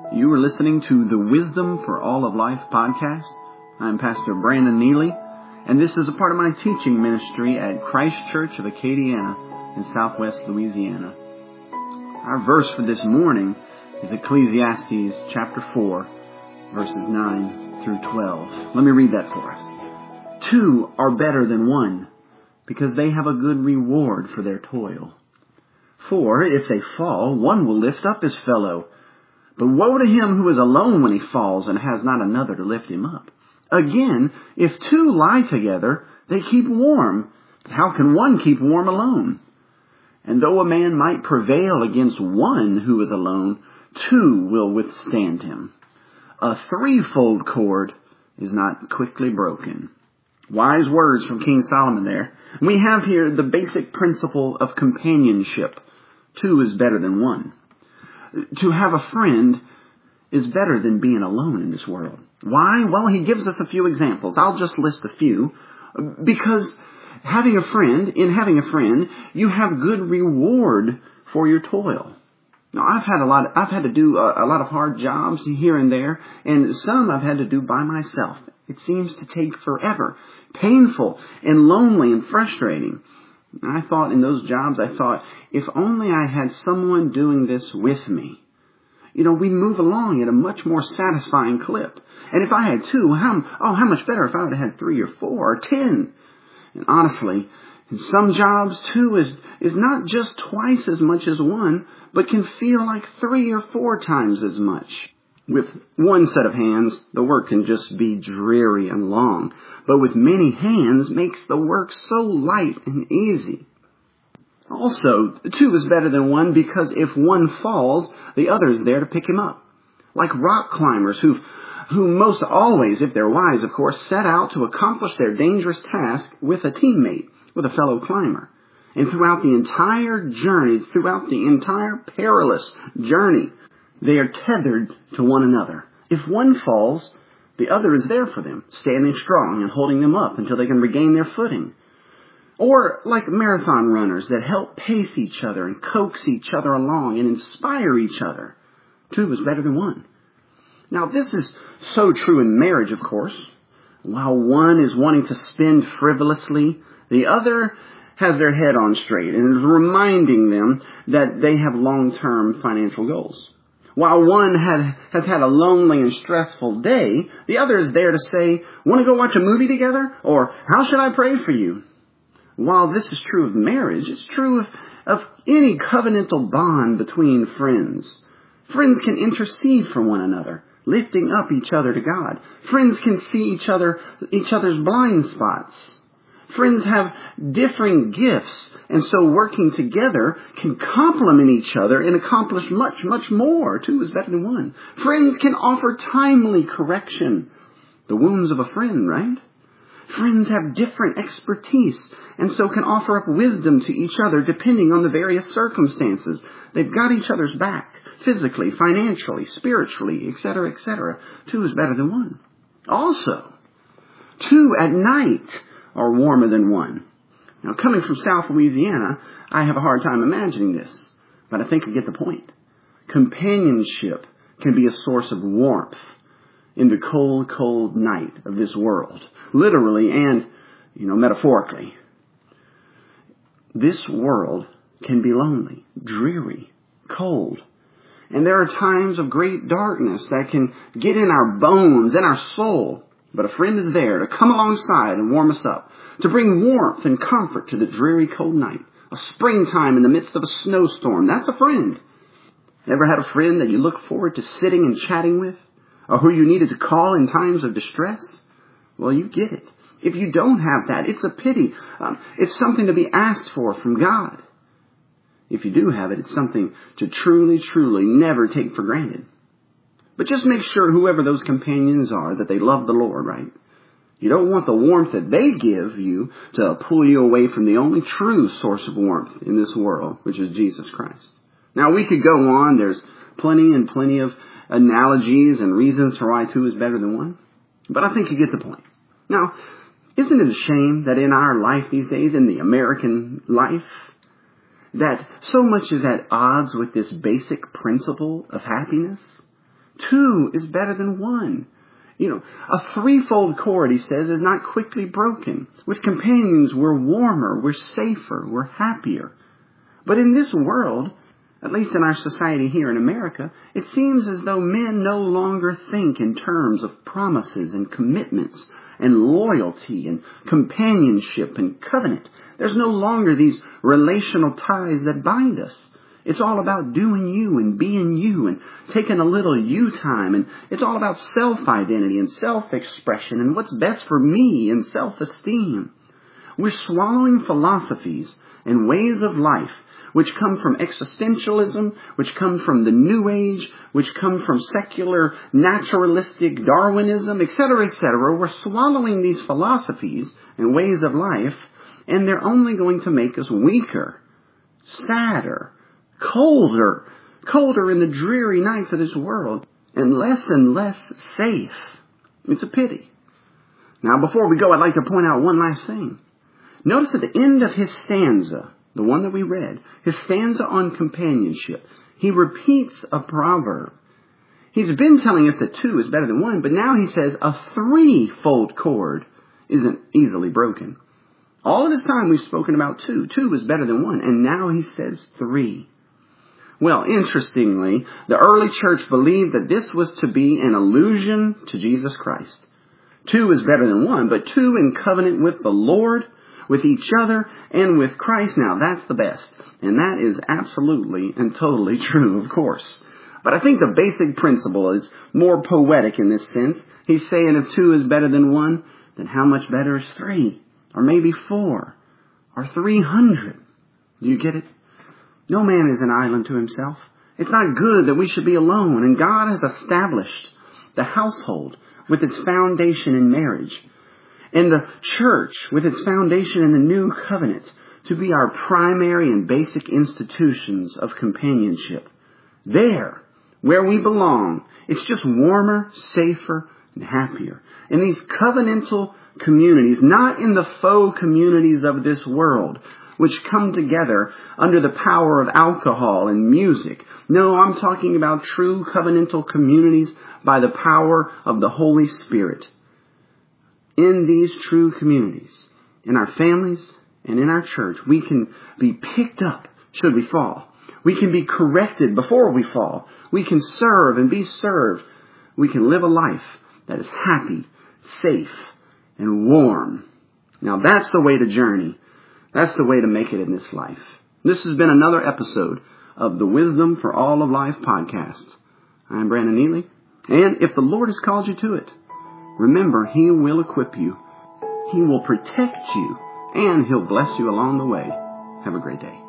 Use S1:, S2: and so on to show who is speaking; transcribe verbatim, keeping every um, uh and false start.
S1: You are listening to the Wisdom for All of Life podcast. I'm Pastor Brandon Neely, and this is a part of my teaching ministry at Christ Church of Acadiana in southwest Louisiana. Our verse for this morning is Ecclesiastes chapter four, verses nine through twelve. Let me read that for us. Two are better than one, because they have a good reward for their toil. For if they fall, one will lift up his fellow. But woe to him who is alone when he falls and has not another to lift him up. Again, if two lie together, they keep warm. But how can one keep warm alone? And though a man might prevail against one who is alone, two will withstand him. A threefold cord is not quickly broken. Wise words from King Solomon there. We have here the basic principle of companionship. Two is better than one. To have a friend is better than being alone in this world. Why? Well, he gives us a few examples. I'll just list a few. Because having a friend, in having a friend, you have good reward for your toil. Now, I've had a lot, of, I've had to do a, a lot of hard jobs here and there, and some I've had to do by myself. It seems to take forever, painful and lonely and frustrating. And I thought in those jobs, I thought, if only I had someone doing this with me. You know, we'd move along at a much more satisfying clip. And if I had two, how, oh, how much better if I would have had three or four or ten. And honestly, in some jobs, two is, is not just twice as much as one, but can feel like three or four times as much. With one set of hands, the work can just be dreary and long. But with many hands makes the work so light and easy. Also, two is better than one because if one falls, the other is there to pick him up. Like rock climbers who, who most always, if they're wise, of course, set out to accomplish their dangerous task with a teammate, with a fellow climber. And throughout the entire journey, throughout the entire perilous journey, they are tethered to one another. If one falls, the other is there for them, standing strong and holding them up until they can regain their footing. Or like marathon runners that help pace each other and coax each other along and inspire each other. Two is better than one. Now, this is so true in marriage, of course. While one is wanting to spend frivolously, the other has their head on straight and is reminding them that they have long-term financial goals. While one had, has had a lonely and stressful day, the other is there to say, want to go watch a movie together? Or, how should I pray for you? While this is true of marriage, it's true of, of any covenantal bond between friends. Friends can intercede for one another, lifting up each other to God. Friends can see each other, each other's blind spots. Friends have differing gifts, and so working together can complement each other and accomplish much, much more. Two is better than one. Friends can offer timely correction. The wounds of a friend, right? Friends have different expertise, and so can offer up wisdom to each other depending on the various circumstances. They've got each other's back, physically, financially, spiritually, et cetera, et cetera. Two is better than one. Also, two at night are warmer than one. Now, coming from South Louisiana, I have a hard time imagining this, but I think I get the point. Companionship can be a source of warmth in the cold, cold night of this world, literally and, you know, metaphorically. This world can be lonely, dreary, cold, and there are times of great darkness that can get in our bones and our soul. But a friend is there to come alongside and warm us up, to bring warmth and comfort to the dreary cold night. A springtime in the midst of a snowstorm, that's a friend. Ever had a friend that you look forward to sitting and chatting with? Or who you needed to call in times of distress? Well, you get it. If you don't have that, it's a pity. Um, it's something to be asked for from God. If you do have it, it's something to truly, truly never take for granted. But just make sure whoever those companions are, that they love the Lord, right? You don't want the warmth that they give you to pull you away from the only true source of warmth in this world, which is Jesus Christ. Now, we could go on. There's plenty and plenty of analogies and reasons for why two is better than one. But I think you get the point. Now, isn't it a shame that in our life these days, in the American life, that so much is at odds with this basic principle of happiness? Two is better than one. You know, a threefold cord, he says, is not quickly broken. With companions, we're warmer, we're safer, we're happier. But in this world, at least in our society here in America, it seems as though men no longer think in terms of promises and commitments and loyalty and companionship and covenant. There's no longer these relational ties that bind us. It's all about doing you and being you and taking a little you time. And it's all about self-identity and self-expression and what's best for me and self-esteem. We're swallowing philosophies and ways of life which come from existentialism, which come from the New Age, which come from secular naturalistic Darwinism, et cetera, et cetera. We're swallowing these philosophies and ways of life, and they're only going to make us weaker, sadder, colder, colder in the dreary nights of this world, and less and less safe. It's a pity. Now, before we go, I'd like to point out one last thing. Notice at the end of his stanza, the one that we read, his stanza on companionship, he repeats a proverb. He's been telling us that two is better than one, but now he says a threefold cord isn't easily broken. All of this time we've spoken about two. Two is better than one, and now he says three. Well, interestingly, the early church believed that this was to be an allusion to Jesus Christ. Two is better than one, but two in covenant with the Lord, with each other, and with Christ. Now, that's the best. And that is absolutely and totally true, of course. But I think the basic principle is more poetic in this sense. He's saying if two is better than one, then how much better is three? Or maybe four? Or three hundred? Do you get it? No man is an island to himself. It's not good that we should be alone. And God has established the household with its foundation in marriage, and the church with its foundation in the new covenant to be our primary and basic institutions of companionship. There, where we belong, it's just warmer, safer, and happier. In these covenantal communities, not in the faux communities of this world, which come together under the power of alcohol and music. No, I'm talking about true covenantal communities by the power of the Holy Spirit. In these true communities, in our families and in our church, we can be picked up should we fall. We can be corrected before we fall. We can serve and be served. We can live a life that is happy, safe, and warm. Now that's the way to journey. That's the way to make it in this life. This has been another episode of the Wisdom for All of Life podcast. I'm Brandon Neely, and if the Lord has called you to it, remember, He will equip you, He will protect you, and He'll bless you along the way. Have a great day.